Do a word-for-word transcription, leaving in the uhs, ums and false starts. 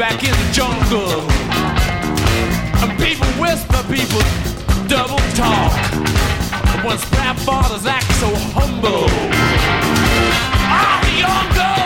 back in the jungle. And people whisper, people double talk. Once rap fathers act so humble. All the young girls